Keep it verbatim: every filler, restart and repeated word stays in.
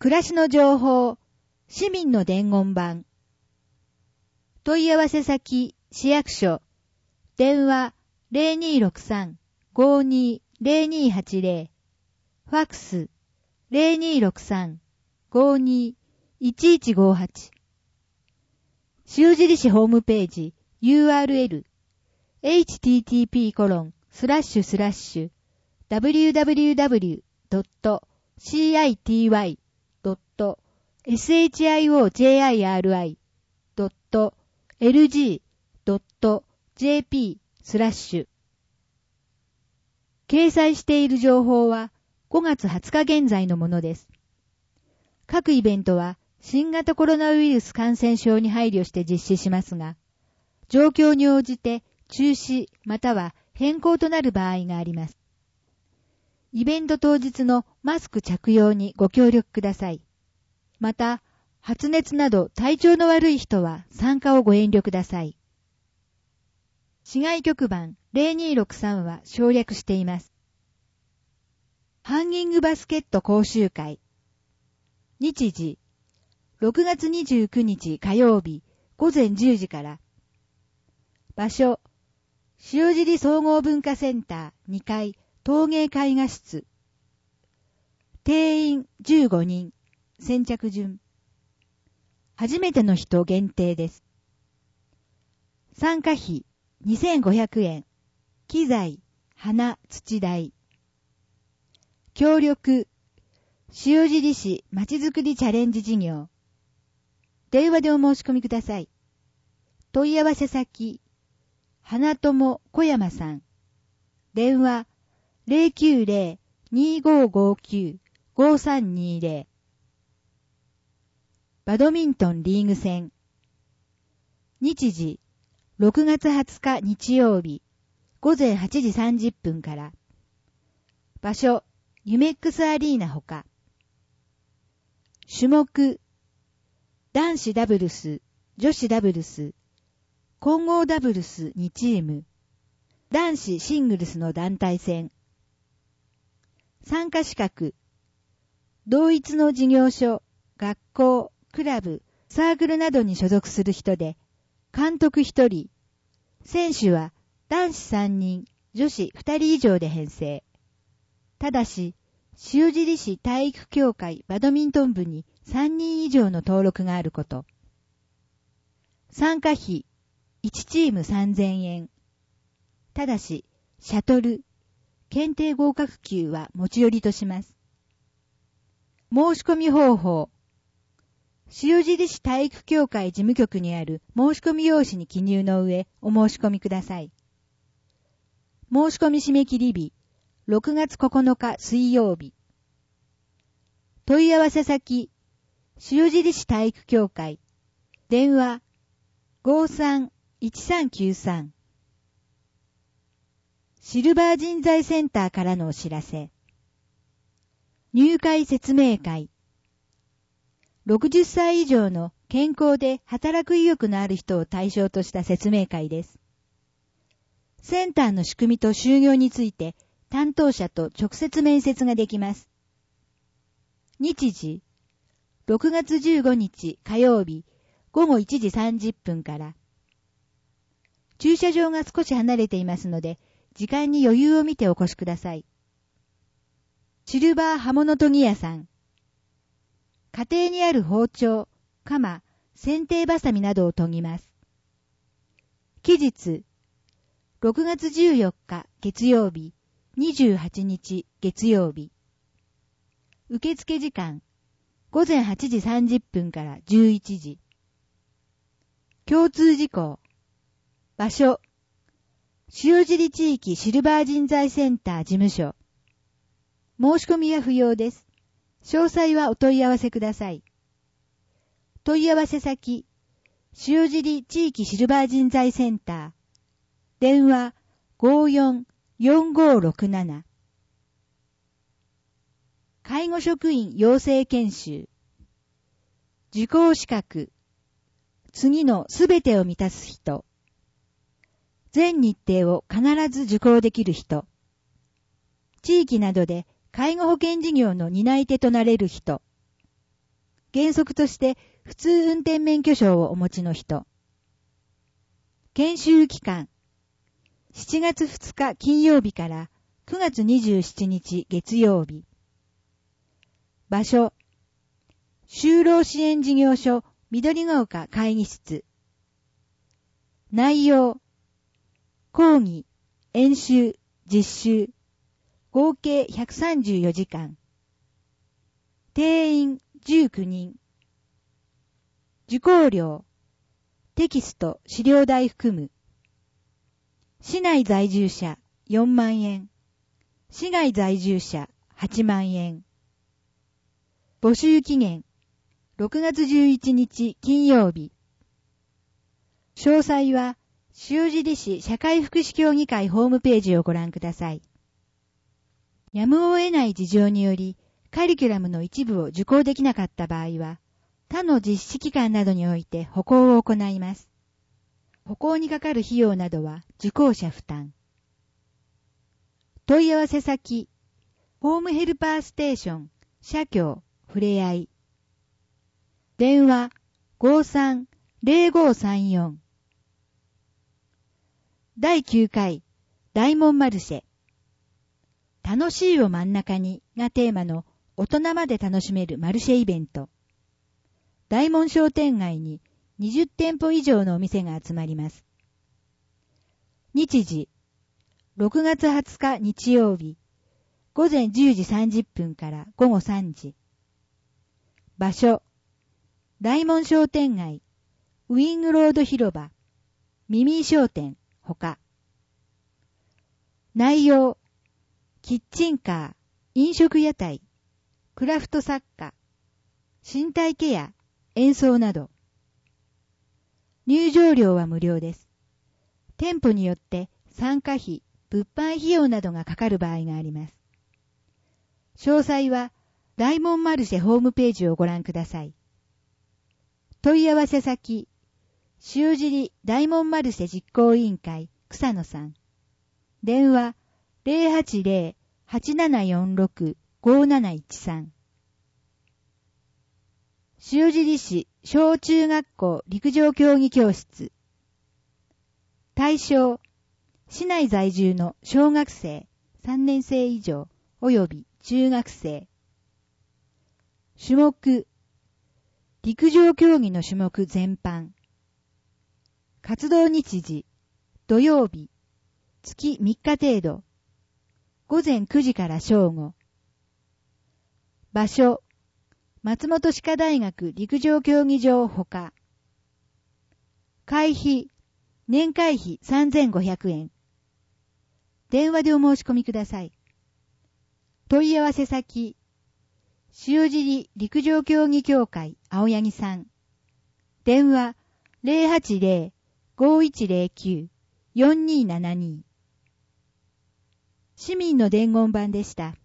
暮らしの情報、市民の伝言板。問い合わせ先、市役所。電話 ゼロにーろくさん ごーにー ゼロにーはちゼロ。ファックス ゼロにーろくさん ごーにー いちいちごーはち。塩尻市ホームページ ユーアールエル エイチティーティーピーコロンスラッシュスラッシュ ダブリューダブリューダブリュードットシーアイティーワイドットエスエイチアイオージェーアイアールアイドットエルジードットジェーピースラッシュ。掲載している情報はごがつはつか現在のものです。各イベントは新型コロナウイルス感染症に配慮して実施しますが、状況に応じて中止または変更となる場合があります。イベント当日のマスク着用にご協力ください。また、発熱など体調の悪い人は参加をご遠慮ください。市外局番ゼロにーろくさんは省略しています。ハンギングバスケット講習会。日時、ろくがつにじゅうくにち火曜日ごぜんじゅうじから。場所、塩尻総合文化センターにかい陶芸絵画室。定員じゅうごにん、先着順。初めての人限定です。参加費にせんごひゃくえん。機材、花、土代。協力、塩尻市まちづくりチャレンジ事業。電話でお申し込みください。問い合わせ先、花友小山さん。電話、ゼロきゅうゼロ にーごーごーきゅう ごーさんにーゼロ。バドミントンリーグ戦。日時、ろくがつはつか日曜日、ごぜんはちじさんじゅっぷんから。場所、ユメックスアリーナほか。種目、男子ダブルス、女子ダブルス、混合ダブルスにチーム、男子シングルスの団体戦。参加資格、同一の事業所、学校、クラブ、サークルなどに所属する人で、監督ひとり、選手は男子さんにん、女子ふたり以上で編成。ただし、塩尻市体育協会バドミントン部にさんにん以上の登録があること。参加費、いちチームさんぜんえん。ただし、シャトル、検定合格級は持ち寄りとします。申し込み方法。塩尻市体育協会事務局にある申し込み用紙に記入の上、お申し込みください。申し込み締め切り日、ろくがつここのか水曜日。問い合わせ先、塩尻市体育協会。電話、ごーさん いちさんきゅうさん。シルバー人材センターからのお知らせ。入会説明会。ろくじゅっさい以上の健康で働く意欲のある人を対象とした説明会です。センターの仕組みと就業について担当者と直接面接ができます。日時、ろくがつじゅうごにち火曜日ごごいちじさんじゅっぷんから。駐車場が少し離れていますので、時間に余裕を見てお越しください。シルバー刃物研ぎ屋さん。家庭にある包丁、鎌、剪定バサミなどを研ぎます。期日、ろくがつじゅうよっか月曜日、にじゅうはちにち月曜日。受付時間、ごぜんはちじさんじゅっぷんからじゅういちじ。共通事項。場所、塩尻地域シルバー人材センター事務所。申し込みは不要です。詳細はお問い合わせください。問い合わせ先、塩尻地域シルバー人材センター。電話 ごーよん よんごーろくなな。介護職員養成研修。受講資格。次のすべてを満たす人。全日程を必ず受講できる人。地域などで介護保険事業の担い手となれる人。 原則として普通運転免許証をお持ちの人。研修期間、しちがつふつか金曜日からくがつにじゅうしちにち月曜日。場所、就労支援事業所緑ヶ丘会議室。内容、講義、演習、実習、合計ひゃくさんじゅうよじかん。定員じゅうきゅうにん。受講料、テキスト、資料代含む。市内在住者よんまんえん。市外在住者はちまんえん。募集期限、ろくがつじゅういちにち金曜日。詳細は、塩尻市社会福祉協議会ホームページをご覧ください。やむを得ない事情により、カリキュラムの一部を受講できなかった場合は、他の実施機関などにおいて補講を行います。補講にかかる費用などは受講者負担。問い合わせ先、ホームヘルパーステーション、社協、ふれあい。電話 ごーさんぜろごさんよん。だいきゅうかい大門マルシェ。楽しいを真ん中にがテーマの大人まで楽しめるマルシェイベント。大門商店街ににじゅってんぽ以上のお店が集まります。日時、ろくがつはつか日曜日、ごぜんじゅうじさんじゅっぷんからごごさんじ。場所、大門商店街、ウィングロード広場、ミミー商店、ほか。内容、キッチンカー、飲食屋台、クラフト作家、身体ケア、演奏など。入場料は無料です。店舗によって参加費、物販費用などがかかる場合があります。詳細は大門マルシェホームページをご覧ください。問い合わせ先、塩尻大門マルシェ実行委員会草野さん。電話 ゼロはちゼロ はちななよんろく ごなないちさん。塩尻市小中学校陸上競技教室。対象、市内在住の小学生さんねんせい以上及び中学生。種目、陸上競技の種目全般。活動日時、土曜日、月みっか程度。ごぜんくじから正午。場所、松本歯科大学陸上競技場ほか。会費、年会費さんぜんごひゃくえん。電話でお申し込みください。問い合わせ先、塩尻陸上競技協会青柳さん。電話 ゼロはちゼロ ごいちゼロきゅう よんにーななに。市民の伝言板でした。